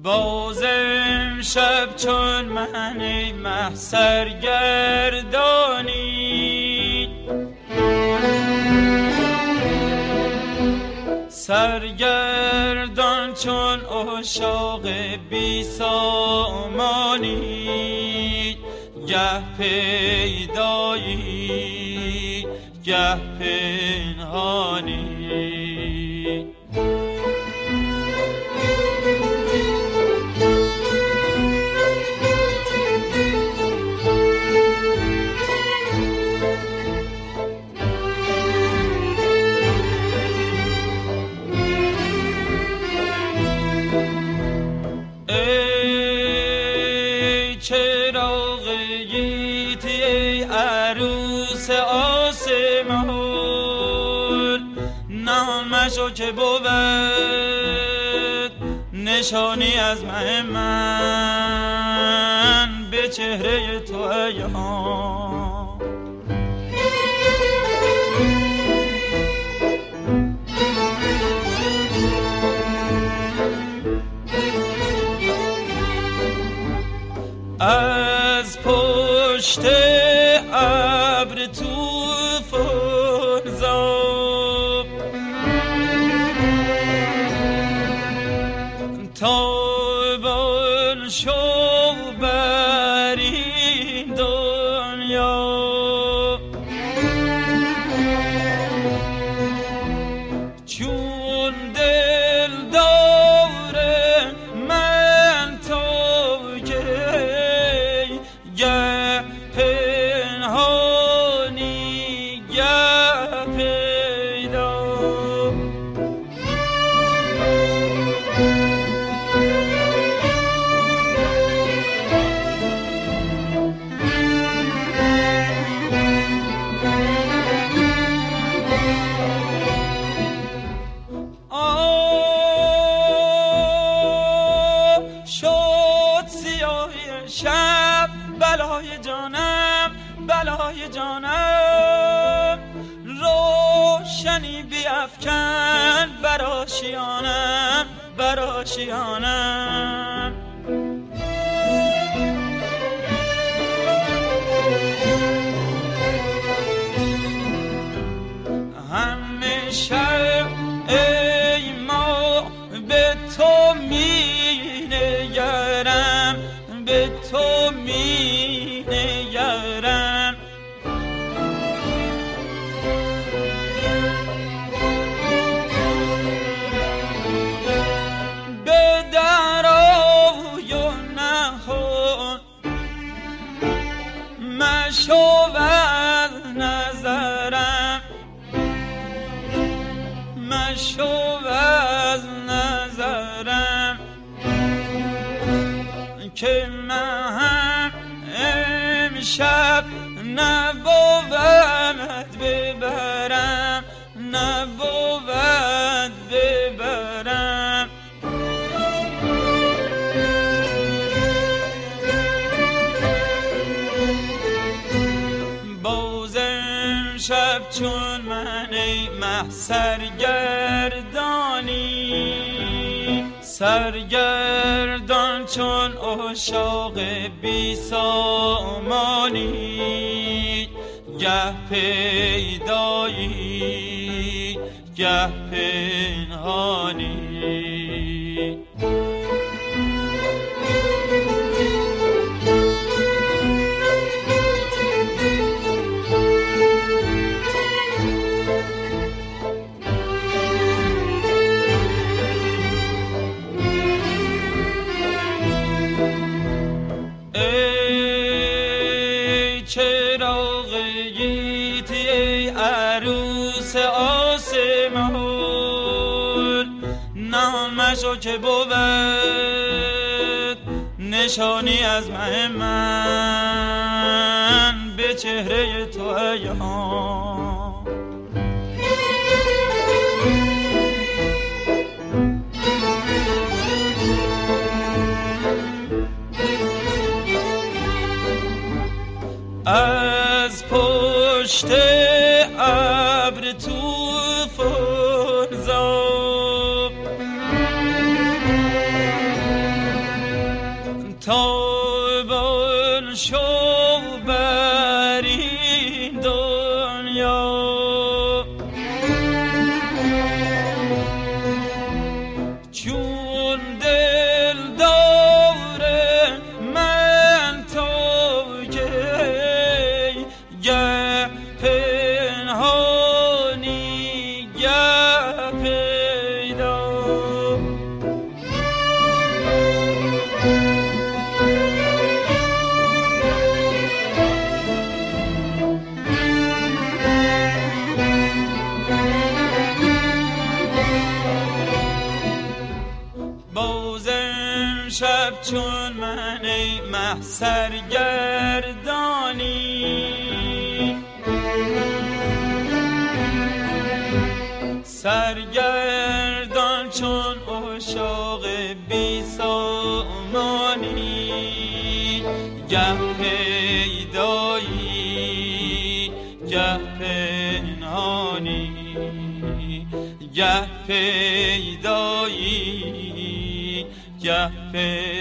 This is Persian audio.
باز امشب چون من مه سرگردانی، سرگردان چون عشاق بی سامانی، گه پیدایی گه پنهانی. ای چراغ گیتی ای عروس آسمان، نامشو که بود نشانی از من به چهره تو عیان. از پشت ابر طوفان زاب تابان شو بر این دنیا، چون دل داره من تو گه پنهانی گه پیدا. شد سیاهی شب بلای جانم بلای جانم، روشنی بیفکن بر آشیانم بر آشیانم. همیشه ای ما به تو می نگرم به تو می نگرم، به درای و نهان مشو از نظرم، مشو از نظرم که من امشب نبود ببرم نبود ببرم. باز امشب چون من مه سرگردانی، سرگردان چون عشاق بی سامانی، گه پیدایی گه پنهانی. ای چراغ گیتی ای عروس آسمان، نامشو که بود نشانی از من به چهره تو عیان. از پشت ابر طوفان زاب جان شو بر این دنیا چون دل داره من تو گه پنهانی گه پیدا بازم شب چون من ای مه سرگردان چون عشاق بی سامانی گه پیدایی گه پنهانی گه پیدایی گه